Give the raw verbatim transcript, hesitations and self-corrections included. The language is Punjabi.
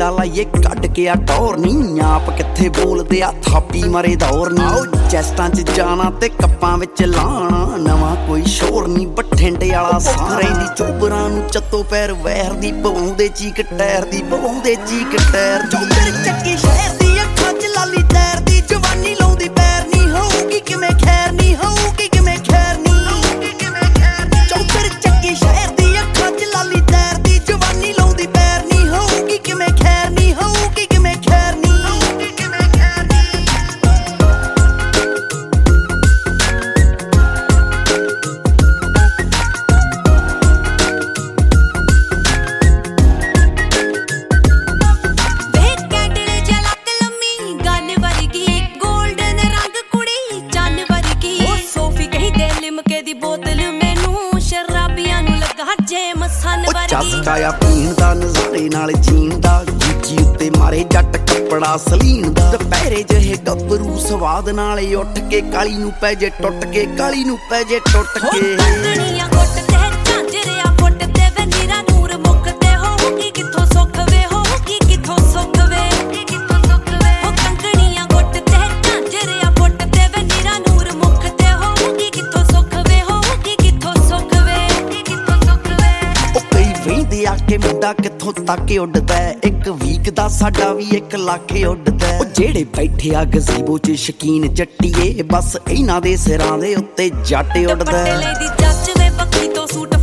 ਗੇੜਾ ਲਾਈਏ ਕੱਢ ਕੇ ਆ ਟੌਰ ਨੀ ਆਪ ਕਿੱਥੇ ਬੋਲਦੇ ਆ ਥਾਪੀ ਮਾਰੇ ਦੌਰ ਨੀ ਆਓ ਚੈਸਟਾਂ ਚ ਜਾਣਾ ਤੇ ਕੱਪਾਂ ਵਿੱਚ ਲਾਣਾ ਨਵਾਂ ਕੋਈ ਸ਼ੋਰ ਨੀ ਬਠਿੰਡੇ ਵਾਲਾ ਸਾਹ ਰਹਿੰਦੀ ਚੋਬਰਾਂ ਨੂੰ ਚੱਤੋ ਪੈਰ ਵਹਿਰ ਦੀ ਪਵਾਉਂਦੇ ਚੀਕ ਟਾਇਰ ਦੀ ਪਵਾਉਂਦੇ ਚੀਕ ਟਾਇਰ ਚੌਧਰ ਚੱਕੀ ਸ਼ਹਿਰ ਦੀ ਅੱਖਾਂ ਚ ਲਾਲੀ ਤੈਰ ਦੀ ਜਵਾਨੀ ਲਾਉਂਦੀ ਪੈਰ ਨੀ ਹੋਊਗੀ ਕਿਵੇਂ ਖੈਰ ਨੀ ਹੋਊਗੀ ਕਿਵੇਂ ਖੈਰ ਨੀ ਚੌਧਰ ਚੱਕੀ ਸ਼ਹਿਰ ਦੀ ਅੱਖਾਂ ਚ ਲਾਲੀ ਤੈਰ ਦੀ ਜਵਾਨੀ ਲਾਉਂਦੀ ਪੈਰ ਨੀ ਹੋਊਗੀ ਕਿਵੇਂ ਖੈਰ ਨੀ ਹੋਊਗੀ ਕਿਵੇਂ ਖੈਰ ਨੀ ਚਸਕਾਇਆ ਪੀਣ ਦਾ ਨਜ਼ਾਰੇ ਨਾਲ ਜੀਣ ਦਾ ਗੁੱਚੀ ਉੱਤੇ ਮਾਰੇ ਜੱਟ ਕੱਪੜਾ ਸਲੀਨ ਦਾ ਦੁਪਹਿਰੇ ਜਿਹੇ ਗੱਭਰੂ ਸਵਾਦ ਨਾਲੇ ਉੱਠ ਕੇ ਕਾਲੀ ਨੂੰ ਪੈ ਜੇ ਟੁੱਟ ਕੇ ਕਾਲੀ ਨੂੰ ਪੈ ਜੇ ਟੁੱਟ ਕੇ ਕੰਗਣੀਆਂ ਗੁੱਟ ਤੇ ਝਾਂਜਰਿਆ ਫੁੱਟ ਤੇ ਵੇ ਨੀਰਾ ਨੂਰ ਮੁੱਕ ਤੇ ਹੋਊਗੀ ਕਿੱਥੋਂ ਸੁੱਖ ਵੇ ਹੋਊਗੀ ਕਿੱਥੋਂ ਸੁੱਖ ਵੇ ਕਿੱਥੋਂ ਸੁੱਖ ਵੇ ਉਹ ਕੰਗਣੀਆਂ ਗੁੱਟ ਤੇ ਝਾਂਜਰਿਆ ਫੁੱਟ ਤੇ ਵੇ ਨੀਰਾ ਨੂਰ ਮੁੱਕ ਤੇ ਹੋਊਗੀ ਕਿੱਥੋਂ ਸੁੱਖ ਵੇ ਹੋਊਗੀ ਕਿੱਥੋਂ ਸੁੱਖ ਵੇ ਕਿੱਥੋਂ ਸੁੱਖ ਵੇ ਉਹ ਕਈ ਵੇਂਦੇ ਆ ਕੇ ਮੁੰਡਾ ਕਿੱਥੋਂ ਤੱਕ ਉੱਡਦਾ ਇੱਕ ਵੀਕ ਦਾ ਸਾਡਾ ਵੀ ਇੱਕ ਲੱਖ ਉੱਡਦਾ ਉਹ ਜਿਹੜੇ ਬੈਠੇ ਆ ਗਜ਼ੀਬੋ ਚ ਸ਼ਕੀਨ ਜੱਟੀਏ ਬਸ ਇਹਨਾਂ ਦੇ ਸਿਰਾਂ ਦੇ ਉੱਤੇ ਜੱਟ ਉੱਡਦਾ।